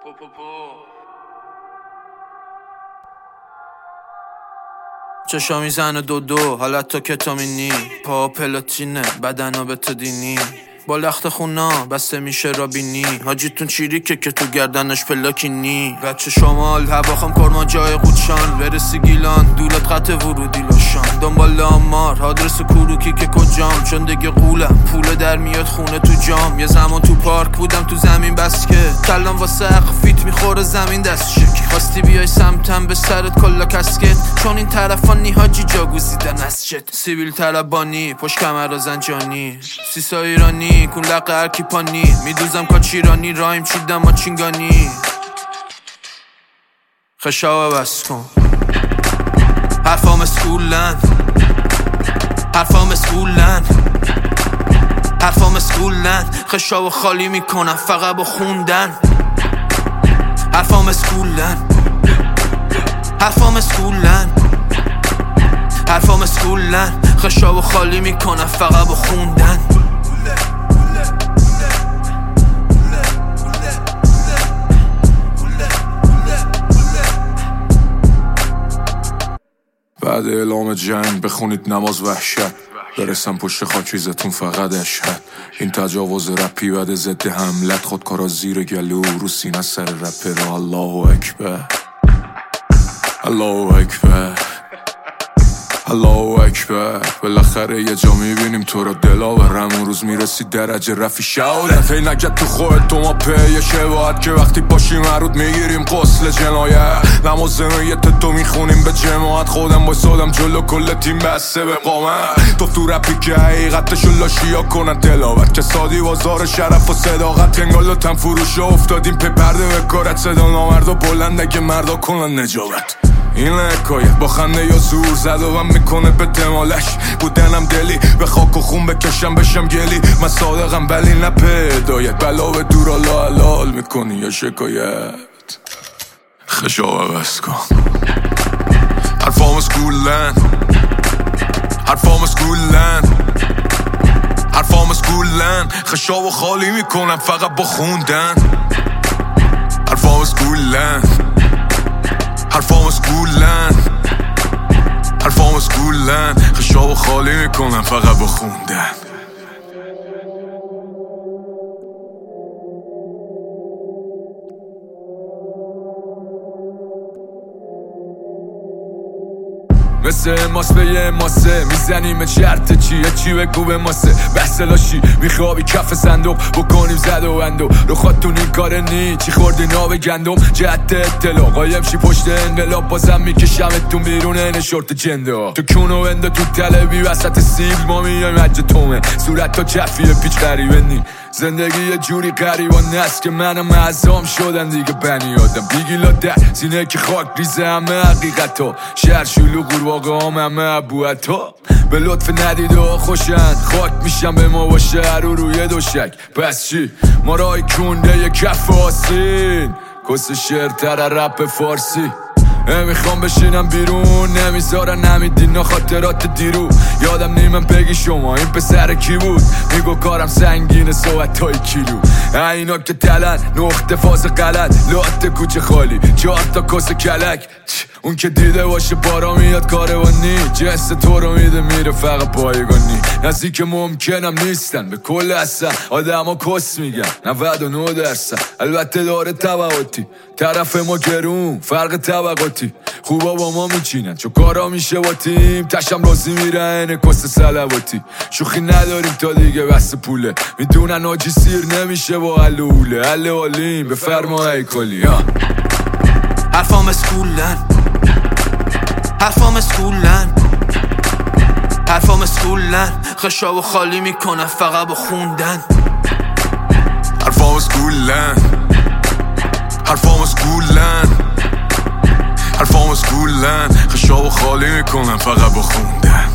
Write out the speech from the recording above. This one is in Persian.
چشا میزنه دو حالت تا کتامینی، پا پلاتینه بدنا به تو دینی، با لخت خونا بسته میشه رابینی، حاجیتون چیریکه که تو گردنش پلاکینی. بچه شمال هواخم کرمان جای قودشان، برسی گیلان دولت قطع ورودی لاشان، دنبال آمار آدرس کروکی که کجام، چون دیگه قولم پول در میاد خونه تو جام. یه زمان تو پارک بودم تو زمین بس که کلم واسه فیت میخوره زمین دست شک، خواستی بیای سمتم به سرت کلا کسکت، چون این طرفانی حاجی جاگوزیدن مسجد، سیبیل طلبانی پشت کمر زنجانی، سیسا ایرانی کن لقه هرکی پانی، میدوزم کاچیرانی رایم چیدم ما چینگانی. خشاو بس کن حرفام اسکولن، حرفام اسکولن، حرفام اسکولن، خشاو خالی میکنم فقط با خوندن. حرفام اسکولن، حرفام اسکولن، حرفام اسکولن، خشاو خالی میکنم فقط با خوندن. بعد اعلام جنگ بخونید نماز وحشت، برسم پشت خاکریزتون فقط اشهد. این تجاوز رپی بعد ضد حملت، خودکارا زیر گلو رو سینه سر رپر. الله اکبر، الله اکبر، الله اکبر. بالاخره یه جا میبینیم تو رو دلاورم، اون روز میرسی درجه رفی شهادت. هی نگد تو خودت تو ما پیه شباهت، که وقتی باشیم مرود میگیریم قسل جنایت. نماز نیت تو میخونیم به جماعت، خودم بایستادم جلو کل تیم بسته به قامت. تو رپی که حقیقتشو لاشیا کنن تلاوت، که سادی بازار شرف و صداقت. انگال تن فروش افتادیم پی پرده به کارت، صدا نامردا بلنده که مردا کنن نجابت. این حکایت با خنده یا زور زد و من میکنه به دمالش، بودنم دلی به خاک و خون بکشم بشم گلی. من صادقم ولی نه پیدایت، بلا به دور الله حلال میکنی یا شکایت. خشاو بس کن حرفام اسکولن، حرفام اسکولن، حرفام اسکولن، خشاو خالی میکنم فقط با خوندن. حرفام اسکولن، حرفام اسکولن، حرفام اسکولن، خشاو خالی میکنم فقط با خوندن. مثل ماس به یه ماسه میزنیم چرت چیه چی بگو به ماسه. بحث لاشی میخوابی کف صندوق بکنیم زد و بندو، رو خودتون این کار نی چی خوردی ناب گندم. جهت اطلاع قایم شی پشت انقلاب، بازم میکشمتون بیرون این شورت جنده. تو کونو بنده تو تلوی وسط سیبل، ما میایم حج تومه صورت تا چفیه پیچ غریبه نی. زندگی یه جوری غریبانه است که منم اعضام شدن دیگه بنی آدم. بیگیلا در سینه که خاک ریزه همه حقیقتا، شهر شلوغ واقع همه ابوعطا. به لطف ندیده ها خوشن خاک میشم به ما با شهر رو روی دوشک. پس چی؟ ما رای کنده یه کف آسین، کس شعرتر رپ فارسی. نمیخوام بشینم بیرون، نمیذارن نمیدین خاطرات دیرو. یادم نیمم بگی شما این پسر کی بود، میگو کارم سنگینه صحبت های کیلو. اینا که تلن نقطه فاز غلط، لات کوچه خالی 4 تا کس کلک. اون که دیده باشه بارا میاد کاروانی، جنس تو رو میده میره فقط پایگانی. نزدیک ممکنم نیستن به کل اصلا، آدم ها کس میگن 99%. البته داره طبقاتی، طرف ما گرون فرق طبقاتی. خوبا با ما میچینن چون کارا میشه با تیم، تشم رازی میرن کس سلواتی. شوخی نداریم تا دیگه بس پوله، میدونن آجی سیر نمیشه با حلوله. حل حالیم به فرمای کلی. حرفام اسکولن، حرفام اسکولن، حرفام اسکولن، خشاو خالی میکنم فقط با خوندن. حرفام اسکولن، حرفام اسکولن، حرفام اسکولن، خشاو خالی میکنم فقط با خوندن.